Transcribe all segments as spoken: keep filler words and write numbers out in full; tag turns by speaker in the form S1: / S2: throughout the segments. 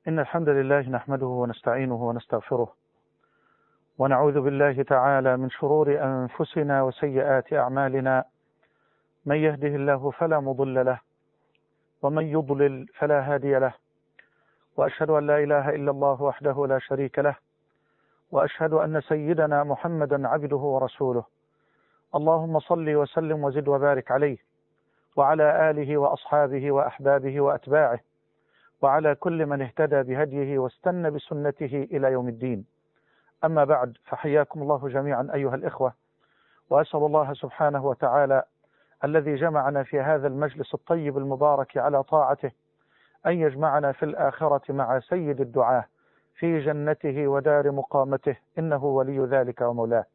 S1: إن الحمد لله نحمده ونستعينه ونستغفره ونعوذ بالله تعالى من شرور أنفسنا وسيئات أعمالنا. من يهده الله فلا مضل له ومن يضلل فلا هادي له، وأشهد أن لا إله إلا الله وحده لا شريك له، وأشهد أن سيدنا محمدا عبده ورسوله. اللهم صل وسلم وزد وبارك عليه وعلى آله وأصحابه وأحبابه وأتباعه وعلى كل من اهتدى بهديه واستنى بسنته إلى يوم الدين. أما بعد، فحياكم الله جميعا أيها الإخوة، وأسأل الله سبحانه وتعالى الذي جمعنا في هذا المجلس الطيب المبارك على طاعته أن يجمعنا في الآخرة مع سيد الدعاة في جنته ودار مقامته، إنه ولي ذلك ومولاه.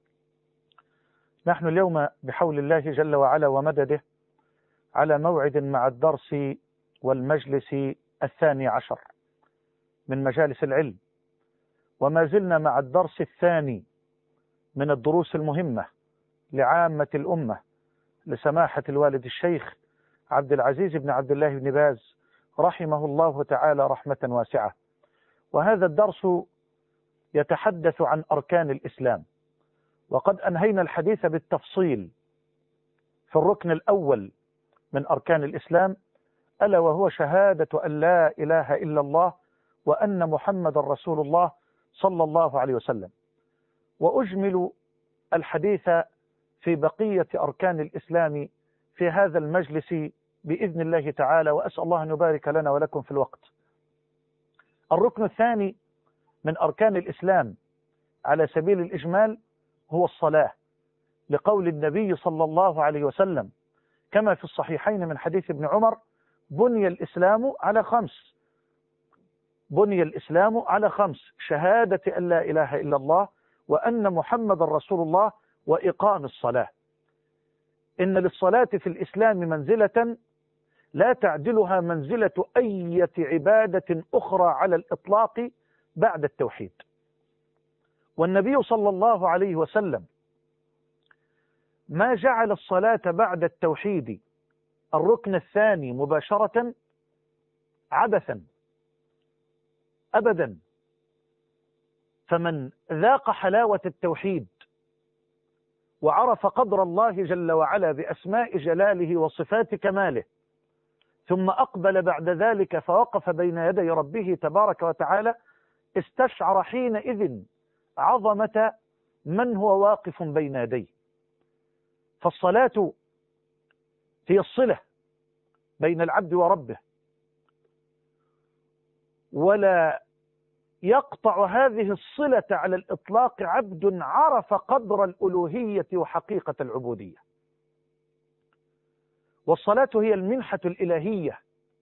S1: نحن اليوم بحول الله جل وعلا ومدده على موعد مع الدرس والمجلس الثاني عشر من مجالس العلم، وما زلنا مع الدرس الثاني من الدروس المهمة لعامة الأمة لسماحة الوالد الشيخ عبد العزيز بن عبد الله بن باز رحمه الله تعالى رحمة واسعة. وهذا الدرس يتحدث عن أركان الإسلام، وقد أنهينا الحديث بالتفصيل في الركن الأول من أركان الإسلام، ألا وهو شهادة أن لا إله إلا الله وأن محمد رسول الله صلى الله عليه وسلم. وأجمل الحديث في بقية أركان الإسلام في هذا المجلس بإذن الله تعالى، وأسأل الله أن يبارك لنا ولكم في الوقت. الركن الثاني من أركان الإسلام على سبيل الإجمال هو الصلاة، لقول النبي صلى الله عليه وسلم كما في الصحيحين من حديث ابن عمر: بني الإسلام على خمس بني الإسلام على خمس شهادة أن لا إله إلا الله وأن محمد رسول الله وإقام الصلاة. إن للصلاة في الإسلام منزلة لا تعدلها منزلة أي عبادة أخرى على الإطلاق بعد التوحيد. والنبي صلى الله عليه وسلم ما جعل الصلاة بعد التوحيد الركن الثاني مباشرة عبثا أبدا. فمن ذاق حلاوة التوحيد وعرف قدر الله جل وعلا بأسماء جلاله وصفات كماله، ثم أقبل بعد ذلك فوقف بين يدي ربه تبارك وتعالى، استشعر حينئذ عظمة من هو واقف بين يديه. فالصلاة هي الصلة بين العبد وربه، ولا يقطع هذه الصلة على الإطلاق عبد عرف قدر الألوهية وحقيقة العبودية. والصلاة هي المنحة الإلهية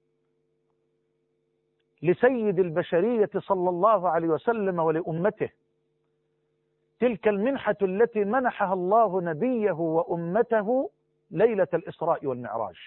S1: لسيد البشرية صلى الله عليه وسلم ولأمته، تلك المنحة التي منحها الله نبيه وأمته ليلة الإسراء والمعراج،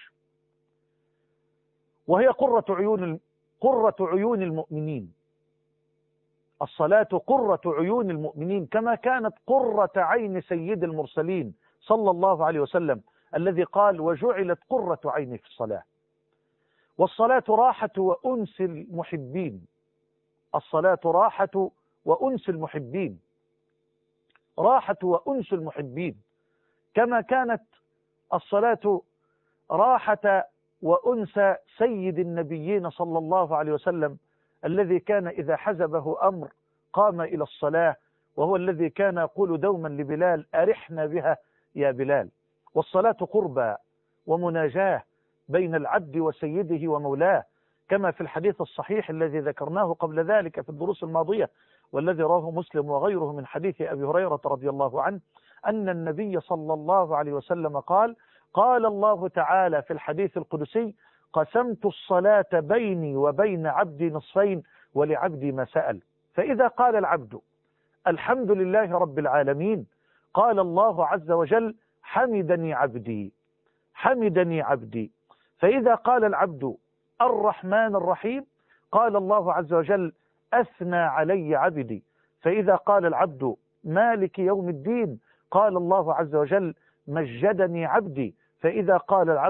S1: وهي قرة عيون قرة عيون المؤمنين. الصلاة قرة عيون المؤمنين، كما كانت قرة عين سيد المرسلين صلى الله عليه وسلم الذي قال: وجعلت قرة عيني في الصلاة. والصلاة راحة وأنس المحبين الصلاة راحة وأنس المحبين راحة وأنس المحبين كما كانت الصلاة راحة وأنس سيد النبيين صلى الله عليه وسلم الذي كان إذا حزبه أمر قام إلى الصلاة، وهو الذي كان يقول دوما لبلال: أرحنا بها يا بلال. والصلاة قربى ومناجاة بين العبد وسيده ومولاه، كما في الحديث الصحيح الذي ذكرناه قبل ذلك في الدروس الماضية، والذي رواه مسلم وغيره من حديث أبي هريرة رضي الله عنه أن النبي صلى الله عليه وسلم قال: قال الله تعالى في الحديث القدسي: قسمت الصلاة بيني وبين عبدي نصفين ولعبدي ما سأل. فإذا قال العبد الحمد لله رب العالمين، قال الله عز وجل: حمدني عبدي حمدني عبدي. فإذا قال العبد الرحمن الرحيم، قال الله عز وجل: أثنى علي عبدي. فإذا قال العبد مالك يوم الدين، قال الله عز وجل: مجدني عبدي. فإذا قال العبد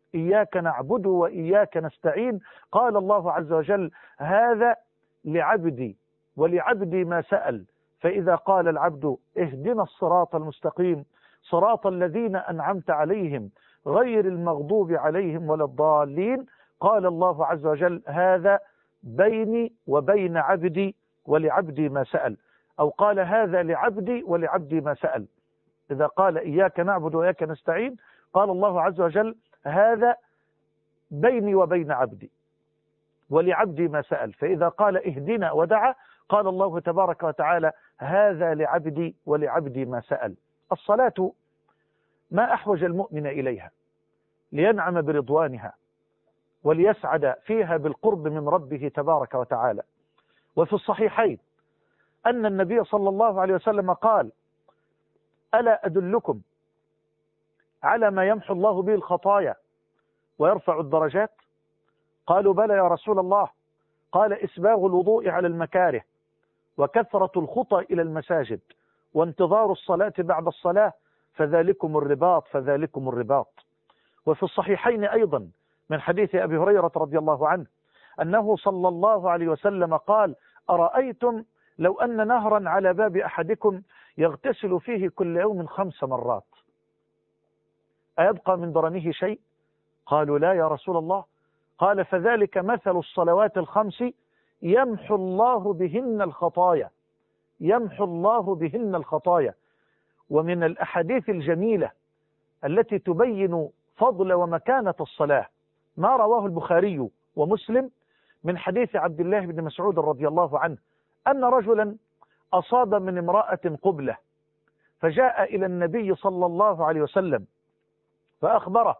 S1: إياك نعبد وإياك نستعين، قال الله عز وجل: هذا لعبدي ولعبدي ما سأل. فإذا قال العبد: اهدنا الصراط المستقيم صراط الذين أنعمت عليهم غير المغضوب عليهم ولا الضالين، قال الله عز وجل: هذا بيني وبين عبدي ولعبدي ما سأل. أو قال: هذا لعبدي ولعبدي ما سأل. إذا قال إياك نعبد وإياك نستعين، قال الله عز وجل: هذا بيني وبين عبدي ولعبدي ما سأل. فإذا قال اهدنا ودعا، قال الله تبارك وتعالى: هذا لعبدي ولعبدي ما سأل. الصلاة ما أحوج المؤمن إليها لينعم برضوانها وليسعد فيها بالقرب من ربه تبارك وتعالى. وفي الصحيحين أن النبي صلى الله عليه وسلم قال: ألا أدلكم على ما يمحو الله به الخطايا ويرفع الدرجات؟ قالوا: بلى يا رسول الله. قال: إسباغ الوضوء على المكاره، وكثرة الخطى إلى المساجد، وانتظار الصلاة بعد الصلاة، فذلكم الرباط فذلكم الرباط. وفي الصحيحين أيضا من حديث أبي هريرة رضي الله عنه أنه صلى الله عليه وسلم قال: أرأيتم لو أن نهرا على باب أحدكم يغتسل فيه كل يوم خمس مرات، أيبقى من درنه شيء؟ قالوا: لا يا رسول الله. قال: فذلك مثل الصلوات الخمس يمحو الله بهن الخطايا، يمحو الله بهن الخطايا. ومن الأحاديث الجميلة التي تبين فضل ومكانة الصلاة ما رواه البخاري ومسلم من حديث عبد الله بن مسعود رضي الله عنه أن رجلا أصاب من امرأة قبلة، فجاء إلى النبي صلى الله عليه وسلم فأخبره،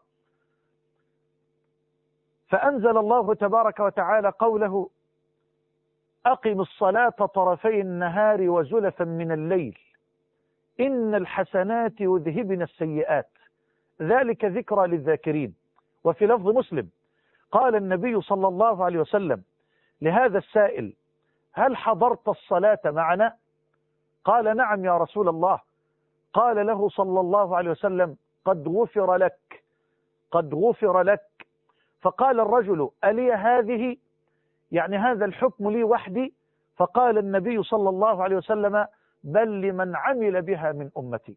S1: فأنزل الله تبارك وتعالى قوله: أقم الصلاة طرفي النهار وزلفا من الليل إن الحسنات يذهبن السيئات ذلك ذكرى للذاكرين. وفي لفظ مسلم قال النبي صلى الله عليه وسلم لهذا السائل: هل حضرت الصلاة معنا؟ قال: نعم يا رسول الله. قال له صلى الله عليه وسلم: قد غفر لك، قد غفر لك. فقال الرجل: ألي هذه؟ يعني هذا الحكم لي وحدي؟ فقال النبي صلى الله عليه وسلم: بل لمن عمل بها من أمتي.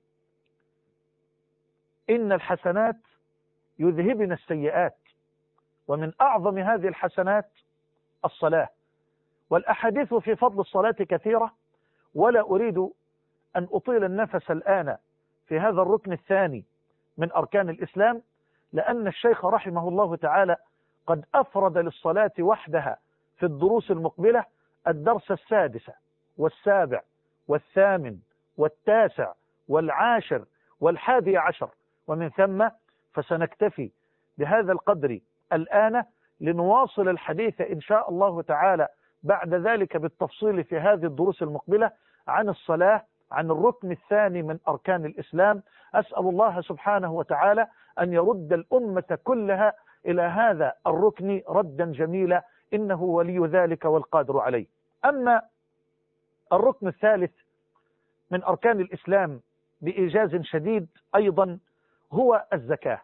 S1: إن الحسنات يذهبن السيئات، ومن أعظم هذه الحسنات الصلاة. والأحاديث في فضل الصلاة كثيرة، ولا أريد أن أطيل النفس الآن في هذا الركن الثاني من أركان الإسلام، لأن الشيخ رحمه الله تعالى قد أفرد للصلاة وحدها في الدروس المقبلة الدرس السادس والسابع والثامن والتاسع والعاشر والحادي عشر، ومن ثم فسنكتفي بهذا القدر الآن لنواصل الحديث إن شاء الله تعالى بعد ذلك بالتفصيل في هذه الدروس المقبلة عن الصلاة، عن الركن الثاني من أركان الإسلام. أسأل الله سبحانه وتعالى أن يرد الأمة كلها إلى هذا الركن ردا جميلا، إنه ولي ذلك والقادر عليه. أما الركن الثالث من أركان الإسلام بإيجاز شديد أيضا هو الزكاة،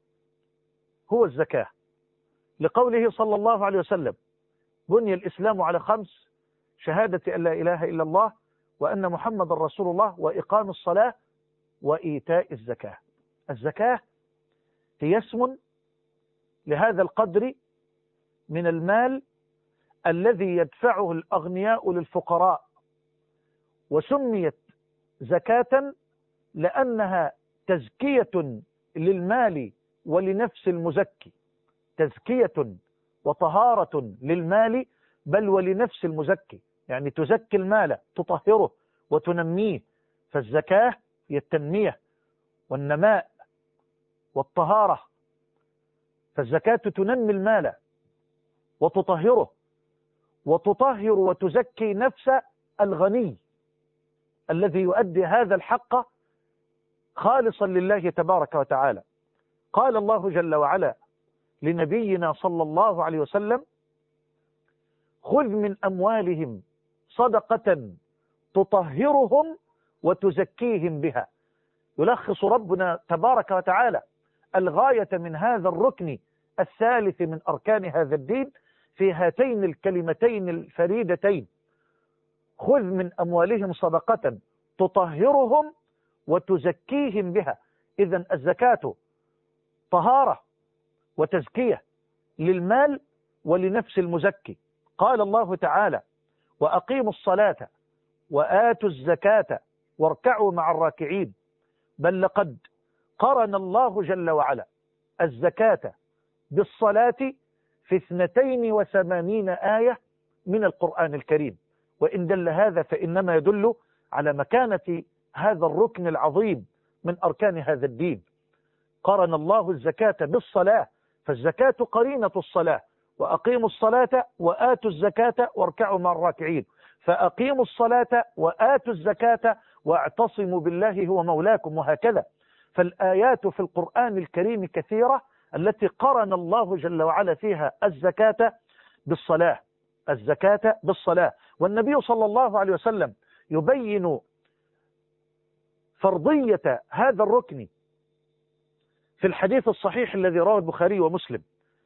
S1: هو الزكاة، لقوله صلى الله عليه وسلم: بني الإسلام على خمس: شهادة أن لا إله إلا الله وأن محمد رسول الله وإقام الصلاة وإيتاء الزكاة. الزكاة هي اسم لهذا القدر من المال الذي يدفعه الأغنياء للفقراء، وسميت زكاة لأنها تزكية للمال ولنفس المزكي، تزكية وطهارة للمال بل ولنفس المزكي، يعني تزكي المال، تطهره وتنميه. فالزكاة هي التنمية والنماء والطهارة. فالزكاة تنمي المال وتطهره وتطهر وتزكي نفس الغني الذي يؤدي هذا الحق خالصا لله تبارك وتعالى. قال الله جل وعلا لنبينا صلى الله عليه وسلم: خذ من أموالهم صدقة تطهرهم وتزكيهم بها. يلخص ربنا تبارك وتعالى الغاية من هذا الركن الثالث من أركان هذا الدين في هاتين الكلمتين الفريدتين: خذ من أموالهم صدقة تطهرهم وتزكيهم بها. إذن الزكاة طهارة وتزكية للمال ولنفس المزكي. قال الله تعالى: وأقيموا الصلاة وآتوا الزكاة واركعوا مع الراكعين. بل لقد قرن الله جل وعلا الزكاة بالصلاة في اثنتين وثمانين آية من القرآن الكريم. وإن دل هذا فإنما يدل على مكانة هذا الركن العظيم من أركان هذا الدين. قرن الله الزكاة بالصلاة، فالزكاة قرينة الصلاة. وأقيموا الصلاة وآتوا الزكاة واركعوا مع الراكعين. فأقيموا الصلاة وآتوا الزكاة واعتصموا بالله هو مولاكم، وهكذا. فالآيات في القرآن الكريم كثيرة التي قرن الله جل وعلا فيها الزكاة بالصلاة، الزكاة بالصلاة. والنبي صلى الله عليه وسلم يبين فرضية هذا الركن في الحديث الصحيح الذي رواه البخاري ومسلم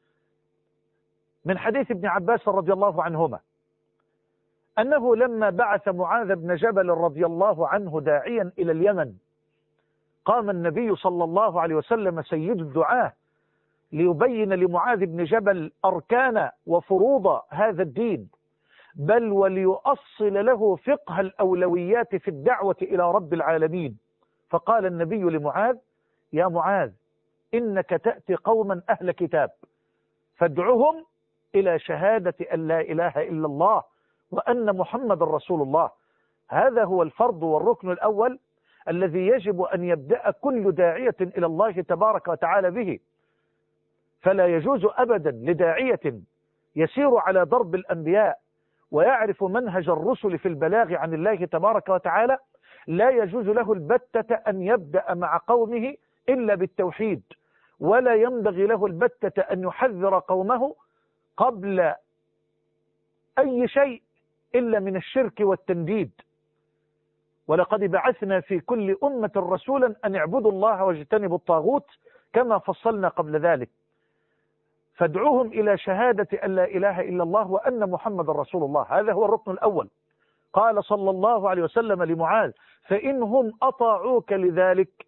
S1: من حديث ابن عباس رضي الله عنهما أنه لما بعث معاذ بن جبل رضي الله عنه داعيا إلى اليمن، قام النبي صلى الله عليه وسلم سيد الدعاة ليبين لمعاذ بن جبل أركان وفروض هذا الدين، بل وليؤصل له فقه الأولويات في الدعوة إلى رب العالمين. فقال النبي لمعاذ: يا معاذ، إنك تأتي قوما أهل كتاب، فادعهم إلى شهادة أن لا إله إلا الله وأن محمد رسول الله. هذا هو الفرض والركن الأول الذي يجب أن يبدأ كل داعية إلى الله تبارك وتعالى به. فلا يجوز أبدا لداعية يسير على ضرب الأنبياء ويعرف منهج الرسل في البلاغ عن الله تبارك وتعالى، لا يجوز له البتة أن يبدأ مع قومه إلا بالتوحيد، ولا ينبغي له البتة أن يحذر قومه قبل أي شيء إلا من الشرك والتنديد. ولقد بعثنا في كل أمة رسولا أن اعبدوا الله واجتنبوا الطاغوت كما فصلنا قبل ذلك. فادعوهم إلى شهادة أن لا إله إلا الله وأن محمد رسول الله. هذا هو الركن الأول. قال صلى الله عليه وسلم لمعاذ: فإنهم أطاعوك لذلك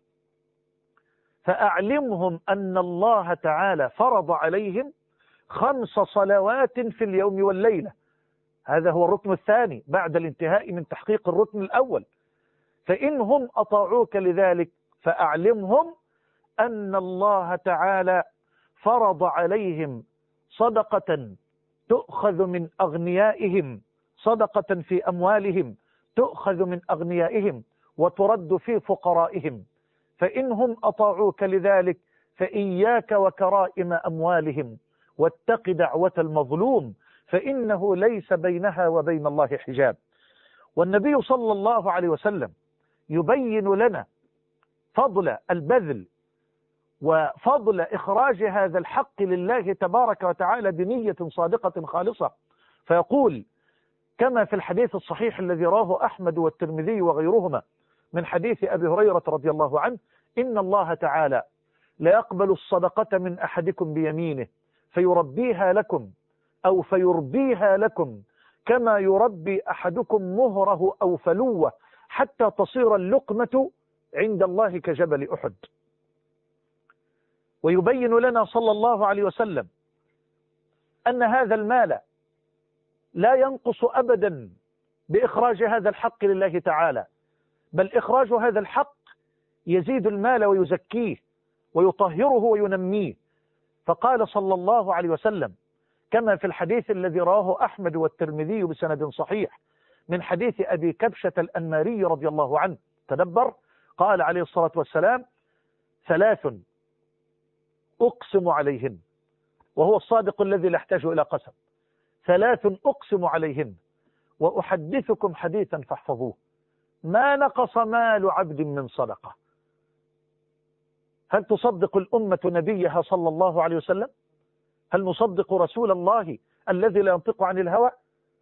S1: فأعلمهم أن الله تعالى فرض عليهم خمس صلوات في اليوم والليلة. هذا هو الركن الثاني بعد الانتهاء من تحقيق الركن الأول. فإنهم أطاعوك لذلك فأعلمهم أن الله تعالى فرض عليهم صدقة تؤخذ من أغنيائهم، صدقة في أموالهم تؤخذ من أغنيائهم وترد في فقرائهم. فإنهم أطاعوك لذلك فإياك وكرائم أموالهم، واتق دعوة المظلوم فإنه ليس بينها وبين الله حجاب. والنبي صلى الله عليه وسلم يبين لنا فضل البذل وفضل إخراج هذا الحق لله تبارك وتعالى بنية صادقة خالصة، فيقول كما في الحديث الصحيح الذي رواه أحمد والترمذي وغيرهما من حديث أبي هريرة رضي الله عنه: إن الله تعالى لا يقبل الصدقة من أحدكم بيمينه فيربيها لكم أو فيربيها لكم كما يربي أحدكم مهره أو فلوه حتى تصير اللقمة عند الله كجبل أحد. ويبين لنا صلى الله عليه وسلم أن هذا المال لا ينقص أبدا بإخراج هذا الحق لله تعالى، بل إخراج هذا الحق يزيد المال ويزكيه ويطهره وينميه. فقال صلى الله عليه وسلم كما في الحديث الذي رواه أحمد والترمذي بسند صحيح من حديث أبي كبشة الأنماري رضي الله عنه، تدبر، قال عليه الصلاة والسلام: ثلاث أقسم عليهن، وهو الصادق الذي لا يحتاج إلى قسم، ثلاث أقسم عليهن وأحدثكم حديثا فاحفظوه: ما نقص مال عبد من صدقة. هل تصدق الأمة نبيها صلى الله عليه وسلم؟ هل نصدق رسول الله الذي لا ينطق عن الهوى؟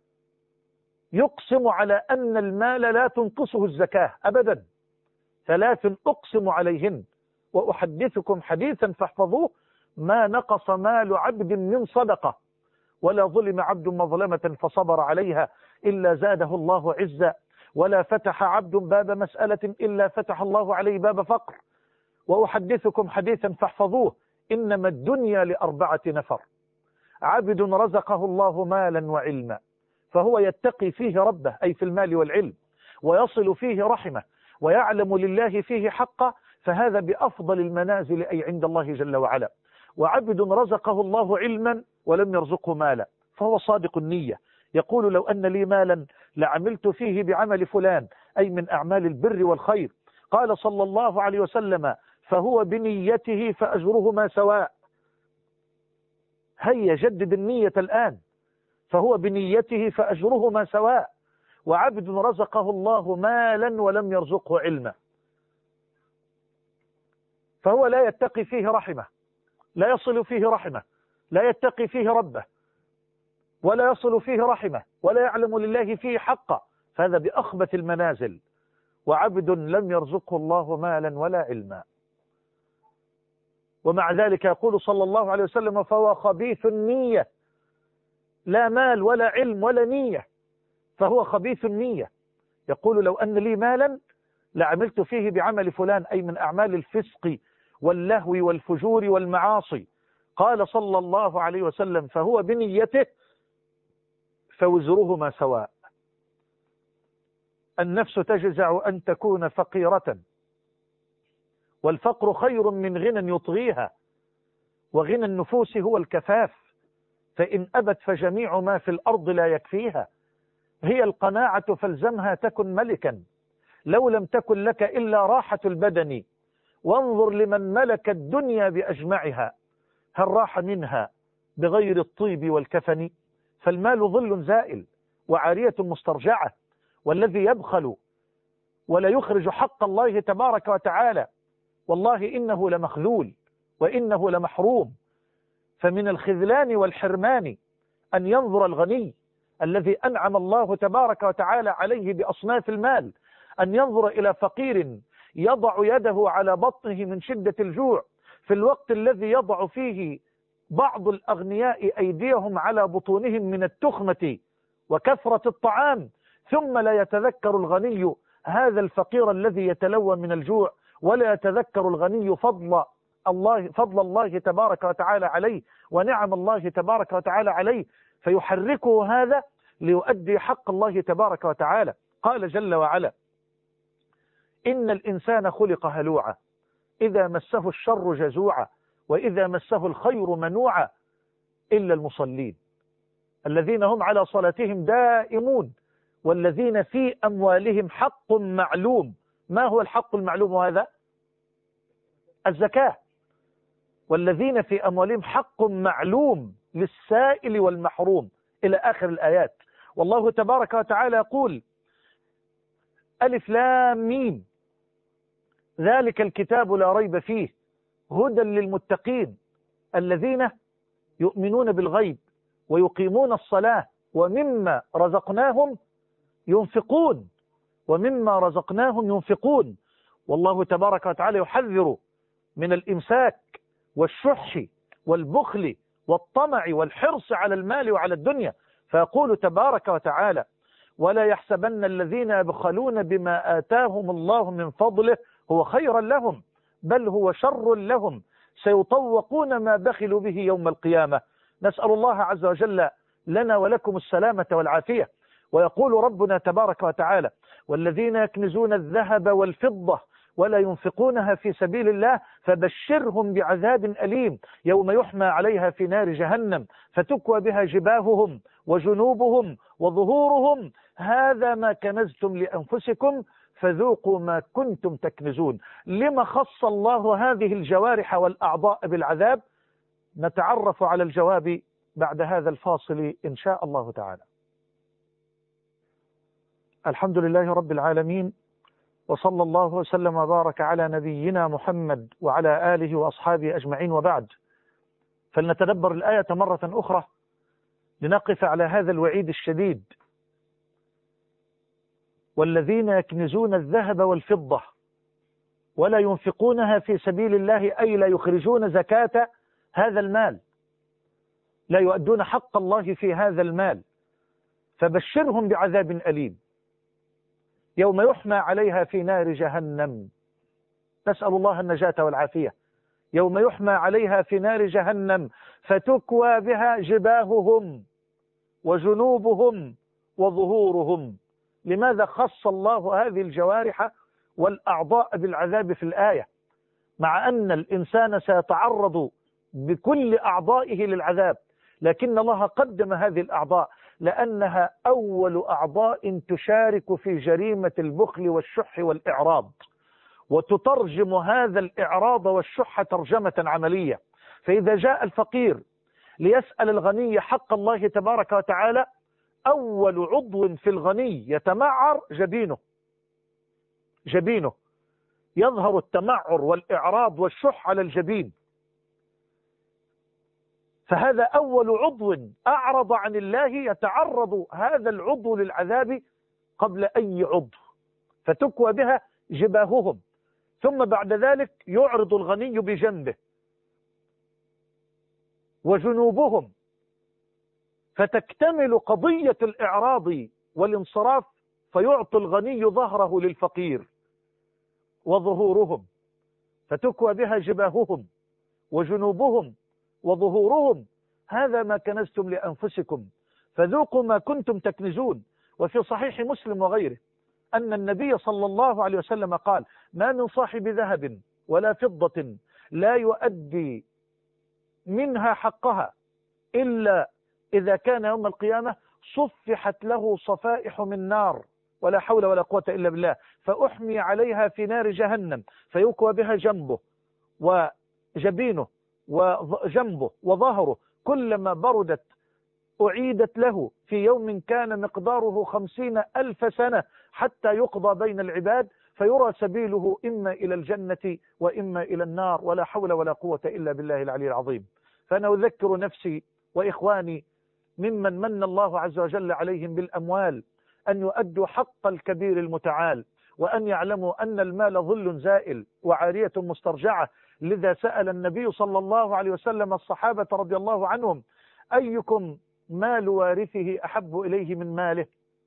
S1: يقسم على أن المال لا تنقصه الزكاة أبدا. ثلاث أقسم عليهن وأحدثكم حديثا فاحفظوه ما نقص مال عبد من صدقة ولا ظلم عبد مظلمة فصبر عليها إلا زاده الله عزا ولا فتح عبد باب مسألة إلا فتح الله عليه باب فقر. وأحدثكم حديثا فاحفظوه إنما الدنيا لأربعة نفر: عبد رزقه الله مالا وعلما فهو يتقي فيه ربه أي في المال والعلم، ويصل فيه رحمه، ويعلم لله فيه حقه، فهذا بأفضل المنازل أي عند الله جل وعلا. وعبد رزقه الله علما ولم يرزقه مالا فهو صادق النية، يقول لو أن لي مالا لعملت فيه بعمل فلان أي من أعمال البر والخير. قال صلى الله عليه وسلم: فهو بنيته فأجرهما سواء. هيا جدد النية الآن، فهو بنيته فأجرهما سواء. وعبد رزقه الله مالا ولم يرزقه علما فهو لا يتقي فيه رحمه، لا يصل فيه رحمه، لا يتقي فيه ربه، ولا يصل فيه رحمه، ولا يعلم لله فيه حقا، فهذا بأخبث المنازل. وعبد لم يرزقه الله مالا ولا علما، ومع ذلك يقول صلى الله عليه وسلم: فهو خبيث النية، لا مال ولا علم ولا نية، فهو خبيث النية. يقول لو أن لي مالا لعملت فيه بعمل فلان أي من أعمال الفسق واللهو والفجور والمعاصي. قال صلى الله عليه وسلم: فهو بنيته فوزرهما سواء. النفس تجزع أن تكون فقيرة، والفقر خير من غنى يطغيها، وغنى النفوس هو الكفاف، فإن أبت فجميع ما في الأرض لا يكفيها. هي القناعة فالزمها تكن ملكا، لو لم تكن لك إلا راحة البدن، وانظر لمن ملك الدنيا بأجمعها، هل راح منها بغير الطيب والكفن؟ فالمال ظل زائل وعارية مسترجعة، والذي يبخل ولا يخرج حق الله تبارك وتعالى والله إنه لمخذول وإنه لمحروم. فمن الخذلان والحرمان أن ينظر الغني الذي أنعم الله تبارك وتعالى عليه بأصناف المال، أن ينظر إلى فقير يضع يده على بطنه من شدة الجوع في الوقت الذي يضع فيه بعض الأغنياء أيديهم على بطونهم من التخمة وكثرة الطعام، ثم لا يتذكر الغني هذا الفقير الذي يتلوى من الجوع، ولا يتذكر الغني فضل الله فضل الله تبارك وتعالى عليه ونعم الله تبارك وتعالى عليه، فيحركه هذا ليؤدي حق الله تبارك وتعالى. قال جل وعلا: إن الإنسان خلق هلوعا إذا مسه الشر جزوعا وإذا مسه الخير منوعا إلا المصلين الذين هم على صلاتهم دائمون والذين في أموالهم حق معلوم. ما هو الحق المعلوم هذا؟ الزكاة. والذين في أموالهم حق معلوم للسائل والمحروم إلى آخر الآيات. والله تبارك وتعالى يقول: ألف لام ميم ذلك الكتاب لا ريب فيه هدى للمتقين الذين يؤمنون بالغيب ويقيمون الصلاة ومما رزقناهم ينفقون ومما رزقناهم ينفقون. والله تبارك وتعالى يحذر من الإمساك والشح والبخل والطمع والحرص على المال وعلى الدنيا، فيقول تبارك وتعالى: ولا يحسبن الذين يبخلون بما آتاهم الله من فضله هو خيرا لهم بل هو شر لهم سيطوقون ما بخلوا به يوم القيامة. نسأل الله عز وجل لنا ولكم السلامة والعافية. ويقول ربنا تبارك وتعالى: والذين يكنزون الذهب والفضة ولا ينفقونها في سبيل الله فبشرهم بعذاب أليم يوم يحمى عليها في نار جهنم فتكوى بها جباههم وجنوبهم وظهورهم هذا ما كنزتم لأنفسكم فذوقوا ما كنتم تكنزون. لما خص الله هذه الجوارح والأعضاء بالعذاب؟ نتعرف على الجواب بعد هذا الفاصل إن شاء الله تعالى. الحمد لله رب العالمين، وصلى الله وسلم وبارك على نبينا محمد وعلى آله وأصحابه أجمعين، وبعد، فلنتدبر الآية مرة أخرى لنقف على هذا الوعيد الشديد: والذين يكنزون الذهب والفضة ولا ينفقونها في سبيل الله، أي لا يخرجون زكاة هذا المال، لا يؤدون حق الله في هذا المال، فبشرهم بعذاب أليم يوم يحمى عليها في نار جهنم. نسأل الله النجاة والعافية. يوم يحمى عليها في نار جهنم فتكوى بها جباههم وجنوبهم وظهورهم. لماذا خص الله هذه الجوارح والأعضاء بالعذاب في الآية، مع أن الإنسان سيتعرض بكل أعضائه للعذاب، لكن الله قدم هذه الأعضاء لأنها أول أعضاء تشارك في جريمة البخل والشح والإعراض، وتترجم هذا الإعراض والشح ترجمة عملية. فإذا جاء الفقير ليسأل الغني حق الله تبارك وتعالى، أول عضو في الغني يتمعر جبينه، جبينه يظهر التمعر والإعراض والشح على الجبين، فهذا أول عضو أعرض عن الله يتعرض هذا العضو للعذاب قبل أي عضو، فتكوى بها جباههم. ثم بعد ذلك يعرض الغني بجنبه وجنوبهم، فتكتمل قضية الإعراض والانصراف، فيعطي الغني ظهره للفقير، وظهورهم، فتكوى بها جباههم وجنوبهم وظهورهم. هذا ما كنزتم لأنفسكم فذوقوا ما كنتم تكنزون. وفي صحيح مسلم وغيره أن النبي صلى الله عليه وسلم قال: ما من صاحب ذهب ولا فضة لا يؤدي منها حقها إلا إذا كان يوم القيامة صفحت له صفائح من نار، ولا حول ولا قوة إلا بالله، فأحمي عليها في نار جهنم، فيكوى بها جنبه وجبينه وجنبه وظهره، كلما بردت أعيدت له في يوم كان مقداره خمسين ألف سنة حتى يقضى بين العباد، فيرى سبيله إما إلى الجنة وإما إلى النار، ولا حول ولا قوة إلا بالله العلي العظيم. فأنا أذكر نفسي وإخواني ممن من الله عز وجل عليهم بالأموال أن يؤدوا حق الكبير المتعال، وأن يعلموا أن المال ظل زائل وعارية مسترجعة. لذا سأل النبي صلى الله عليه وسلم الصحابة رضي الله عنهم: أيكم مال وارثه أحب إليه من ماله؟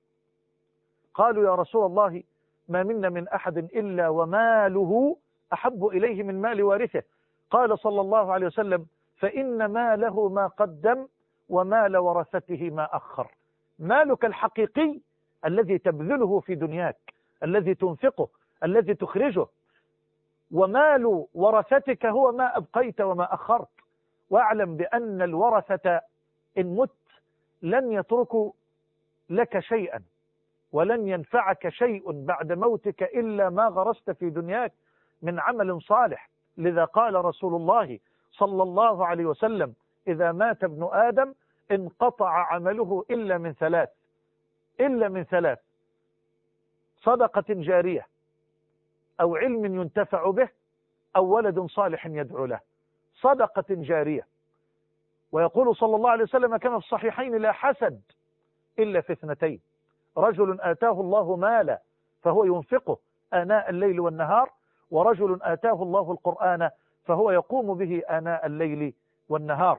S1: قالوا: يا رسول الله ما منا من أحد إلا وماله أحب إليه من مال وارثه. قال صلى الله عليه وسلم: فإن ماله ما قدم ومال ورثته ما أخر. مالك الحقيقي الذي تبذله في دنياك، الذي تنفقه، الذي تخرجه، ومال ورثتك هو ما أبقيت وما أخرت. واعلم بأن الورثة إن مت لن يتركوا لك شيئا ولن ينفعك شيء بعد موتك إلا ما غرست في دنياك من عمل صالح. لذا قال رسول الله صلى الله عليه وسلم: إذا مات ابن آدم انقطع عمله إلا من ثلاث، إلا من ثلاث: صدقة جارية، أو علم ينتفع به، أو ولد صالح يدعو له. صدقة جارية. ويقول صلى الله عليه وسلم كما في الصحيحين: لا حسد إلا في اثنتين: رجل آتاه الله مالا فهو ينفقه آناء الليل والنهار، ورجل آتاه الله القرآن فهو يقوم به آناء الليل والنهار.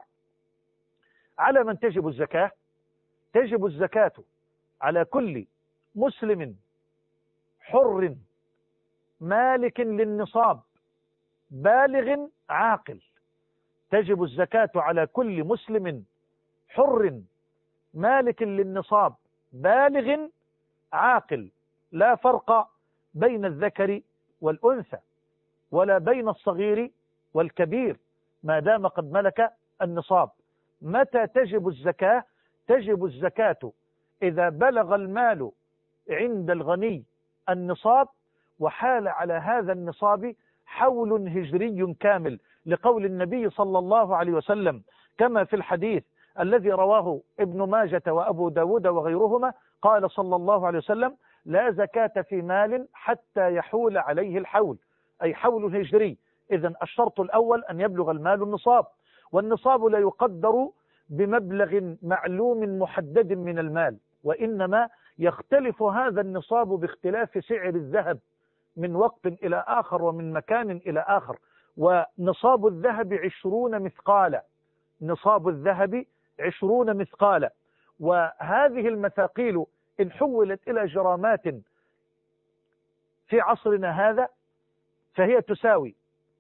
S1: على من تجب الزكاة؟ تجب الزكاة على كل مسلم حر مالك للنصاب بالغ عاقل. تجب الزكاة على كل مسلم حر مالك للنصاب بالغ عاقل، لا فرق بين الذكر والأنثى ولا بين الصغير والكبير ما دام قد ملك النصاب. متى تجب الزكاة؟ تجب الزكاة إذا بلغ المال عند الغني النصاب وحال على هذا النصاب حول هجري كامل، لقول النبي صلى الله عليه وسلم كما في الحديث الذي رواه ابن ماجة وأبو داود وغيرهما، قال صلى الله عليه وسلم: لا زكاة في مال حتى يحول عليه الحول، أي حول هجري. إذن الشرط الأول أن يبلغ المال النصاب، والنصاب لا يقدر بمبلغ معلوم محدد من المال، وإنما يختلف هذا النصاب باختلاف سعر الذهب من وقت إلى آخر ومن مكان إلى آخر. ونصاب الذهب عشرون مثقالا، نصاب الذهب عشرون مثقالا. وهذه المثاقيل إن حولت إلى جرامات في عصرنا هذا فهي تساوي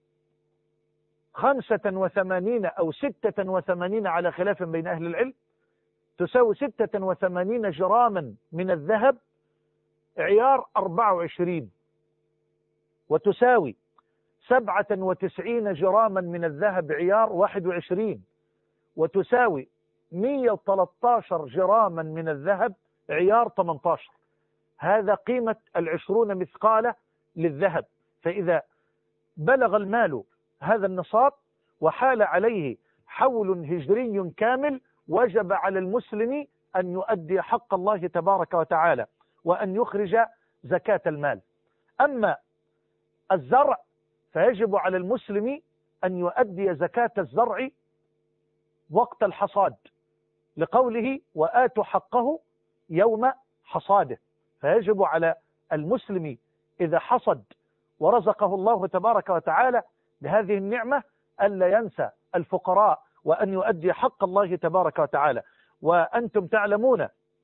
S1: خمسة وثمانين أو ستة وثمانين على خلاف بين أهل العلم، تساوي ستة وثمانين جراما من الذهب عيار أربعة وعشرين، وتساوي سبعة وتسعين جراما من الذهب عيار واحد وعشرين، وتساوي مئة وثلاثة عشر جراما من الذهب عيار ثمانية عشر. هذا قيمة العشرون مثقالة للذهب. فإذا بلغ المال هذا النصاب وحال عليه حول هجري كامل وجب على المسلم أن يؤدي حق الله تبارك وتعالى وأن يخرج زكاة المال. أما الزرع فيجب على المسلم أن يؤدي زكاة الزرع وقت الحصاد، لقوله وآتوا حقه يوم حصاده. فيجب على المسلم إذا حصد ورزقه الله تبارك وتعالى بهذه النعمة ألا ينسى الفقراء وأن يؤدي حق الله تبارك وتعالى. وأنتم تعلمون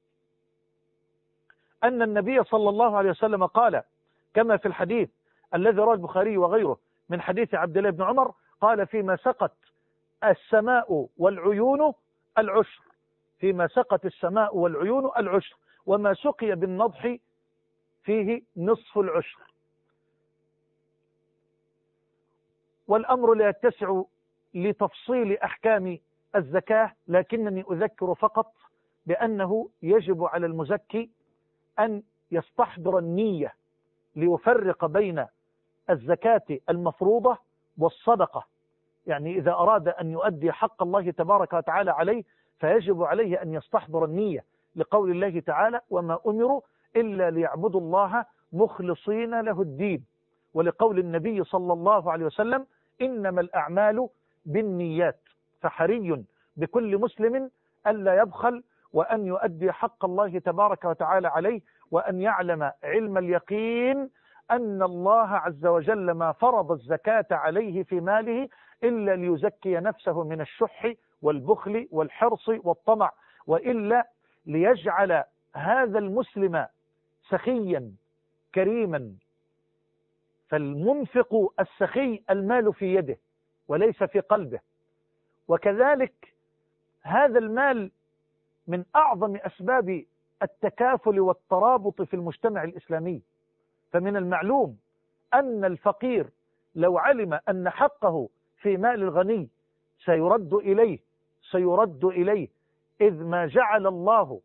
S1: أن النبي صلى الله عليه وسلم قال كما في الحديث الذي رواه البخاري وغيره من حديث عبد الله بن عمر، قال فيما سقت السماء والعيون العشر، فيما سقت السماء والعيون العشر، وما سقي بالنضح فيه نصف العشر. والأمر لا يتسع لتفصيل أحكام الزكاة، لكنني أذكر فقط بأنه يجب على المزكي أن يستحضر النية ليفرق بين الزكاة المفروضة والصدقة. يعني إذا أراد أن يؤدي حق الله تبارك وتعالى عليه فيجب عليه أن يستحضر النية، لقول الله تعالى وما أمروا إلا ليعبدوا الله مخلصين له الدين، ولقول النبي صلى الله عليه وسلم إنما الأعمال بالنيات. فحري بكل مسلم ألا يبخل وأن يؤدي حق الله تبارك وتعالى عليه، وأن يعلم علم اليقين أن الله عز وجل ما فرض الزكاة عليه في ماله إلا ليزكي نفسه من الشح والبخل والحرص والطمع، وإلا ليجعل هذا المسلم سخيا كريما. فالمنفق السخي المال في يده وليس في قلبه. وكذلك هذا المال من أعظم أسباب التكافل والترابط في المجتمع الإسلامي. فمن المعلوم أن الفقير لو علم أن حقه في مال الغني سيرد إليه سيرد إليه إذ ما جعل الله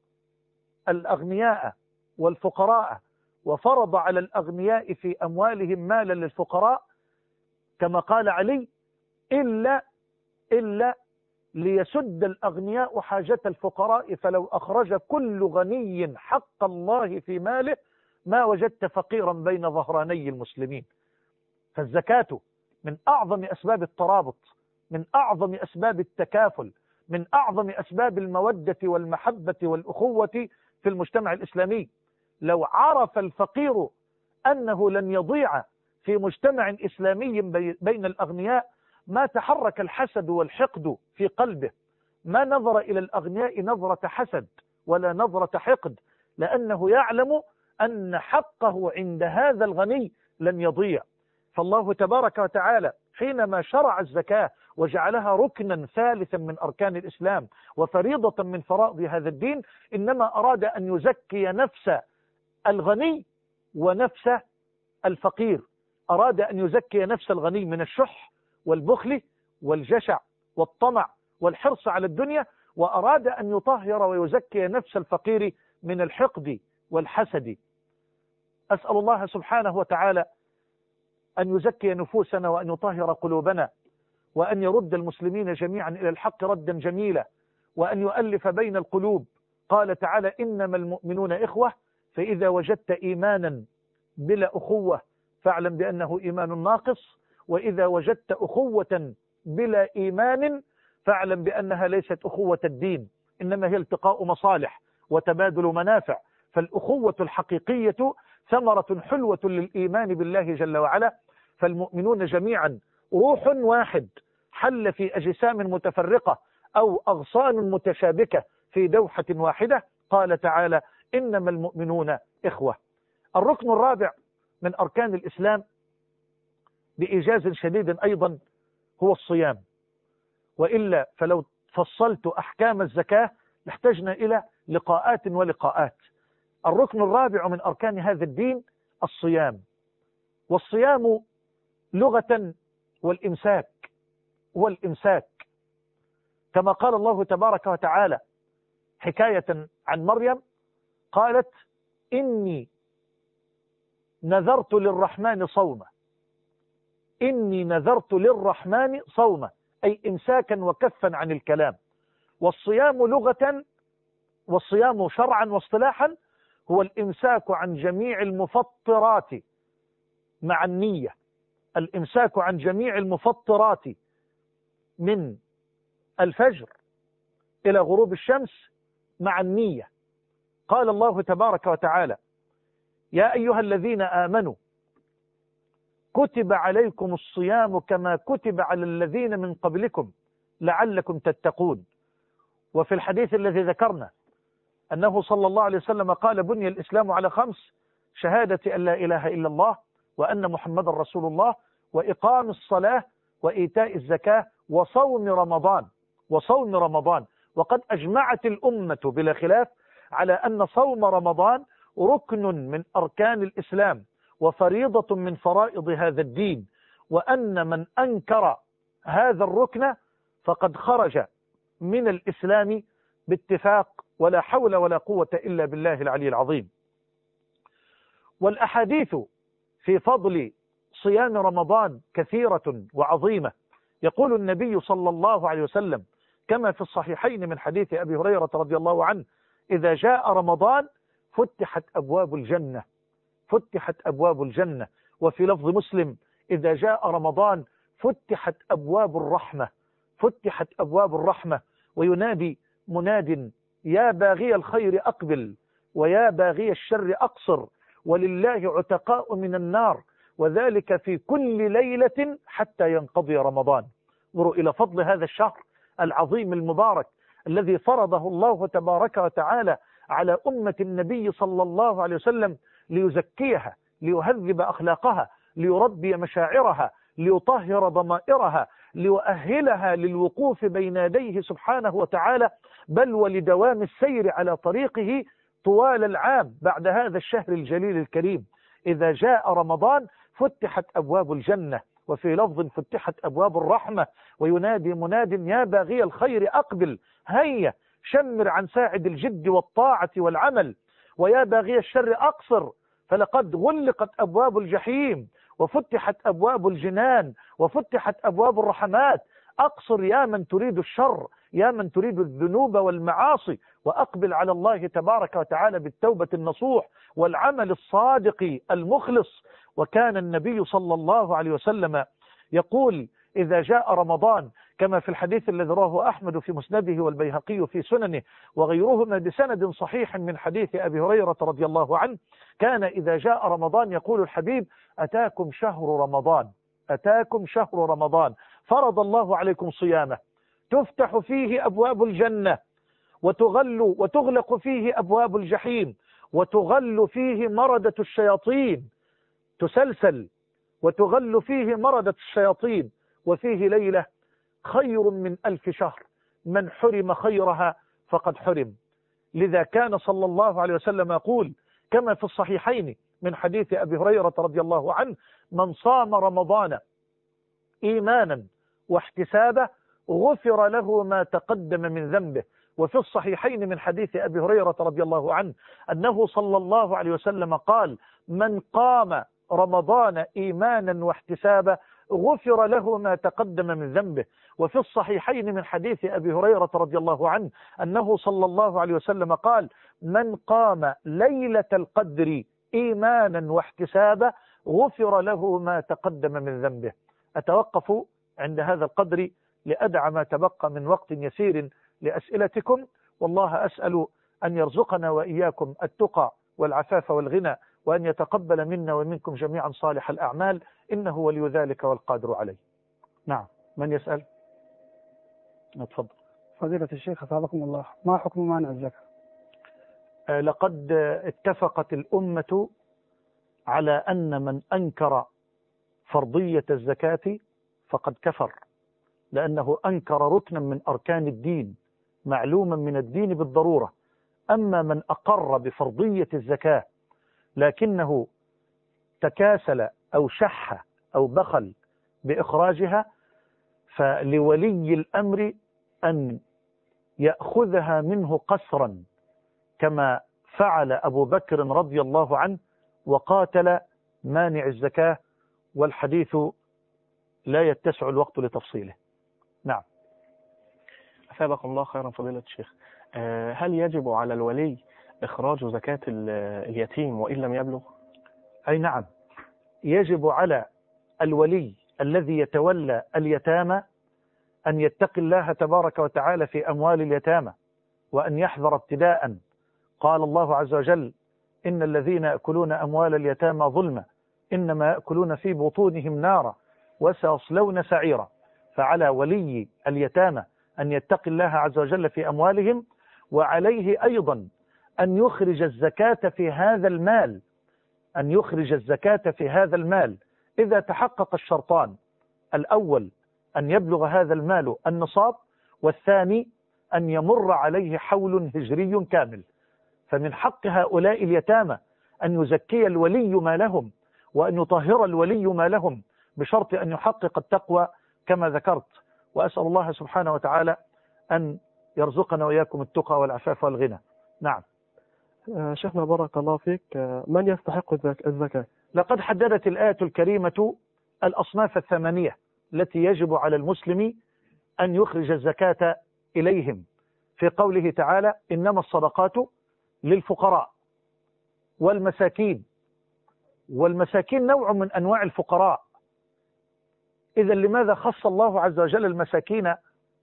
S1: الأغنياء والفقراء وفرض على الأغنياء في أموالهم مالا للفقراء كما قال علي إلا إلا ليسد الأغنياء حاجة الفقراء، فلو أخرج كل غني حق الله في ماله ما وجدت فقيرا بين ظهراني المسلمين. فالزكاة من أعظم أسباب الترابط، من أعظم أسباب التكافل، من أعظم أسباب المودة والمحبة والأخوة في المجتمع الإسلامي. لو عرف الفقير أنه لن يضيع في مجتمع إسلامي بين الأغنياء ما تحرك الحسد والحقد في قلبه، ما نظر إلى الأغنياء نظرة حسد ولا نظرة حقد، لأنه يعلم أن حقه عند هذا الغني لن يضيع. فالله تبارك وتعالى حينما شرع الزكاة وجعلها ركنا ثالثا من أركان الإسلام وفريضة من فرائض هذا الدين، إنما أراد أن يزكي نفس الغني ونفس الفقير. أراد أن يزكي نفس الغني من الشح والبخل والجشع والطمع والحرص على الدنيا، وأراد أن يطهر ويزكي نفس الفقير من الحقد والحسد. أسأل الله سبحانه وتعالى أن يزكي نفوسنا وأن يطهر قلوبنا وأن يرد المسلمين جميعا إلى الحق ردا جميلا وأن يؤلف بين القلوب. قال تعالى إنما المؤمنون إخوة، فإذا وجدت إيمانا بلا أخوة فاعلم بأنه إيمان ناقص، وإذا وجدت أخوة بلا إيمان فاعلم بأنها ليست أخوة الدين، إنما هي التقاء مصالح وتبادل منافع. فالأخوة الحقيقية ثمرة حلوة للإيمان بالله جل وعلا. فالمؤمنون جميعا روح واحد حل في أجسام متفرقة أو أغصان متشابكة في دوحة واحدة. قال تعالى: إنما المؤمنون إخوة. الركن الرابع من أركان الإسلام بإيجاز شديد أيضا هو الصيام، وإلا فلو فصلت أحكام الزكاة لاحتجنا إلى لقاءات ولقاءات. الركن الرابع من أركان هذا الدين الصيام. والصيام لغة والإمساك والإمساك، كما قال الله تبارك وتعالى حكاية عن مريم، قالت: إني نذرت للرحمن صوما. إني نذرت للرحمن صوما، أي إمساكا وكفا عن الكلام. والصيام لغة والصيام شرعا واصطلاحا هو الإمساك عن جميع المفطرات مع النية. الإمساك عن جميع المفطرات من الفجر إلى غروب الشمس مع النية. قال الله تبارك وتعالى: يا أيها الذين آمنوا كتب عليكم الصيام كما كتب على الذين من قبلكم لعلكم تتقون. وفي الحديث الذي ذكرنا أنه صلى الله عليه وسلم قال: بني الإسلام على خمس: شهادة أن لا إله إلا الله وأن محمد رسول الله، وإقام الصلاة، وإيتاء الزكاة، وصوم رمضان وصوم رمضان وقد أجمعت الأمة بلا خلاف على أن صوم رمضان ركن من أركان الإسلام وفريضة من فرائض هذا الدين، وأن من أنكر هذا الركن فقد خرج من الإسلام باتفاق، ولا حول ولا قوة إلا بالله العلي العظيم. والأحاديث في فضل صيام رمضان كثيرة وعظيمة. يقول النبي صلى الله عليه وسلم كما في الصحيحين من حديث أبي هريرة رضي الله عنه: إذا جاء رمضان فتحت أبواب الجنة فتحت أبواب الجنة. وفي لفظ مسلم: إذا جاء رمضان فتحت أبواب الرحمة فتحت أبواب الرحمة. وينادي مناد: يا باغي الخير أقبل، ويا باغي الشر أقصر، ولله عتقاء من النار، وذلك في كل ليلة حتى ينقضي رمضان. انظروا إلى فضل هذا الشهر العظيم المبارك الذي فرضه الله تبارك وتعالى على أمة النبي صلى الله عليه وسلم ليزكيها، ليهذب أخلاقها، ليربي مشاعرها، ليطهر ضمائرها، ليؤهلها للوقوف بين يديه سبحانه وتعالى، بل ولدوام السير على طريقه طوال العام بعد هذا الشهر الجليل الكريم. إذا جاء رمضان فتحت أبواب الجنة، وفي لفظ فتحت أبواب الرحمة. وينادي مناد: يا باغي الخير أقبل، هيا شمر عن ساعد الجد والطاعة والعمل، ويا باغي الشر أقصر، فلقد غلقت أبواب الجحيم وفتحت أبواب الجنان وفتحت أبواب الرحمات. أقصر يا من تريد الشر، يا من تريد الذنوب والمعاصي، وأقبل على الله تبارك وتعالى بالتوبة النصوح والعمل الصادق المخلص. وكان النبي صلى الله عليه وسلم يقول: إذا جاء رمضان، كما في الحديث الذي رواه أحمد في مسنده والبيهقي في سننه وغيرهما بسند صحيح من حديث أبي هريرة رضي الله عنه، كان إذا جاء رمضان يقول الحبيب: أتاكم شهر رمضان أتاكم شهر رمضان فرض الله عليكم صيامه، تفتح فيه أبواب الجنة، وتغل وتغلق فيه أبواب الجحيم، وتغل فيه مردة الشياطين، تسلسل وتغل فيه مردة الشياطين، وفيه ليلة خير من ألف شهر، من حرم خيرها فقد حرم. لذا كان صلى الله عليه وسلم يقول كما في الصحيحين من حديث أبي هريرة رضي الله عنه: من صام رمضان إيمانا واحتسابا غفر له ما تقدم من ذنبه. وفي الصحيحين من حديث أبي هريرة رضي الله عنه أنه صلى الله عليه وسلم قال: من قام رمضان إيمانا واحتسابا غفر له ما تقدم من ذنبه. وفي الصحيحين من حديث أبي هريرة رضي الله عنه أنه صلى الله عليه وسلم قال: من قام ليلة القدر إيمانا واحتسابا غفر له ما تقدم من ذنبه. أتوقف عند هذا القدر لأدع ما تبقى من وقت يسير لأسئلتكم، والله أسأل أن يرزقنا وإياكم التقى والعفاف والغنى وأن يتقبل منا ومنكم جميعا صالح الأعمال، إنه ولي ذلك والقادر عليه. نعم، من يسأل؟ اتفضل.
S2: فضيلة الشيخ أثابكم الله، ما حكم مانع الزكاة؟
S1: آه لقد اتفقت الأمة على أن من أنكر فرضية الزكاة فقد كفر، لأنه أنكر ركنا من أركان الدين معلوما من الدين بالضرورة. أما من أقر بفرضية الزكاة لكنه تكاسل أو شح أو بخل بإخراجها، فلولي الأمر أن يأخذها منه قسرا كما فعل أبو بكر رضي الله عنه وقاتل مانع الزكاة، والحديث لا يتسع الوقت لتفصيله. نعم.
S3: أثابكم الله خيرا فضيلة الشيخ. هل يجب على الولي إخراج زكاة اليتيم وإن لم يبلغ؟
S1: أي نعم، يجب على الولي الذي يتولى اليتامى أن يتقي الله تبارك وتعالى في أموال اليتامى، وأن يحذر ابتداء. قال الله عز وجل: إن الذين يأكلون أموال اليتامى ظلما إنما يأكلون في بطونهم نارا وسيصلون سعيرا. فعلى ولي اليتامى أن يتقي الله عز وجل في أموالهم، وعليه أيضا أن يخرج الزكاة في هذا المال أن يخرج الزكاة في هذا المال إذا تحقق الشرطان: الأول أن يبلغ هذا المال النصاب، والثاني أن يمر عليه حول هجري كامل. فمن حق هؤلاء اليتامى أن يزكي الولي مالهم، وأن يطهر الولي مالهم، بشرط أن يحقق التقوى كما ذكرت. وأسأل الله سبحانه وتعالى أن يرزقنا وإياكم التقى والعفاف والغنى. نعم.
S3: شيخنا بارك الله فيك، من يستحق الزكاة؟
S1: لقد حددت الآية الكريمة الأصناف الثمانية التي يجب على المسلم أن يخرج الزكاة إليهم، في قوله تعالى: إنما الصدقات للفقراء والمساكين. والمساكين نوع من أنواع الفقراء. إذا لماذا خص الله عز وجل المساكين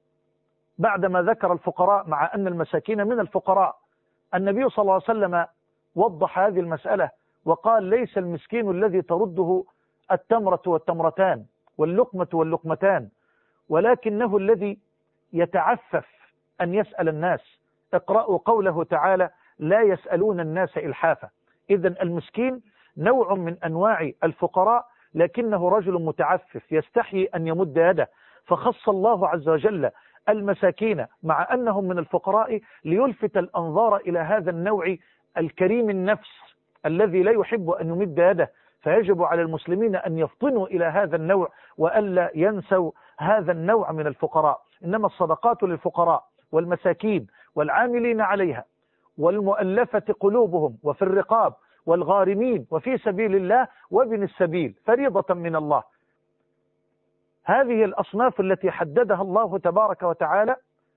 S1: بعدما ذكر الفقراء، مع أن المساكين من الفقراء؟ النبي صلى الله عليه وسلم وضح هذه المسألة وقال: ليس المسكين الذي ترده التمرة والتمرتان واللقمة واللقمتان، ولكنه الذي يتعفف أن يسأل الناس. اقرأوا قوله تعالى: لا يسألون الناس إلحافا. إذن المسكين نوع من أنواع الفقراء، لكنه رجل متعفف يستحي أن يمد يده، فخص الله عز وجل المساكين مع أنهم من الفقراء ليلفت الأنظار إلى هذا النوع الكريم النفس الذي لا يحب أن يمد يده. فيجب على المسلمين أن يفطنوا إلى هذا النوع وألا ينسوا هذا النوع من الفقراء. إنما الصدقات للفقراء والمساكين والعاملين عليها والمؤلفة قلوبهم وفي الرقاب والغارمين وفي سبيل الله وابن السبيل فريضة من الله. هذه الأصناف التي حددها الله تبارك وتعالى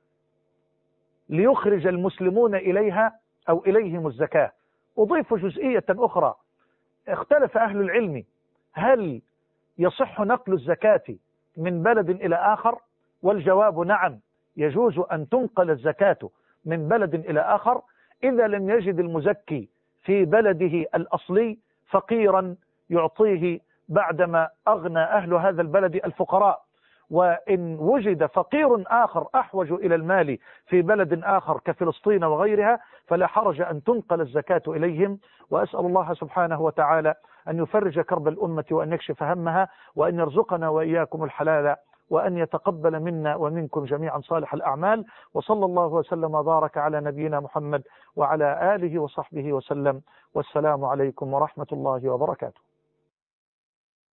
S1: ليخرج المسلمون إليها أو إليهم الزكاة. أضيف جزئية أخرى: اختلف أهل العلم هل يصح نقل الزكاة من بلد إلى آخر؟ والجواب نعم، يجوز أن تنقل الزكاة من بلد إلى آخر إذا لم يجد المزكي في بلده الأصلي فقيرا يعطيه بعدما أغنى أهل هذا البلد الفقراء. وإن وجد فقير آخر أحوج إلى المال في بلد آخر كفلسطين وغيرها فلا حرج أن تنقل الزكاة إليهم. وأسأل الله سبحانه وتعالى أن يفرج كرب الأمة وأن يكشف همها، وأن يرزقنا وإياكم الحلال، وأن يتقبل منا ومنكم جميعا صالح الأعمال. وصلى الله وسلم وبارك على نبينا محمد وعلى آله وصحبه وسلم، والسلام عليكم ورحمة الله وبركاته.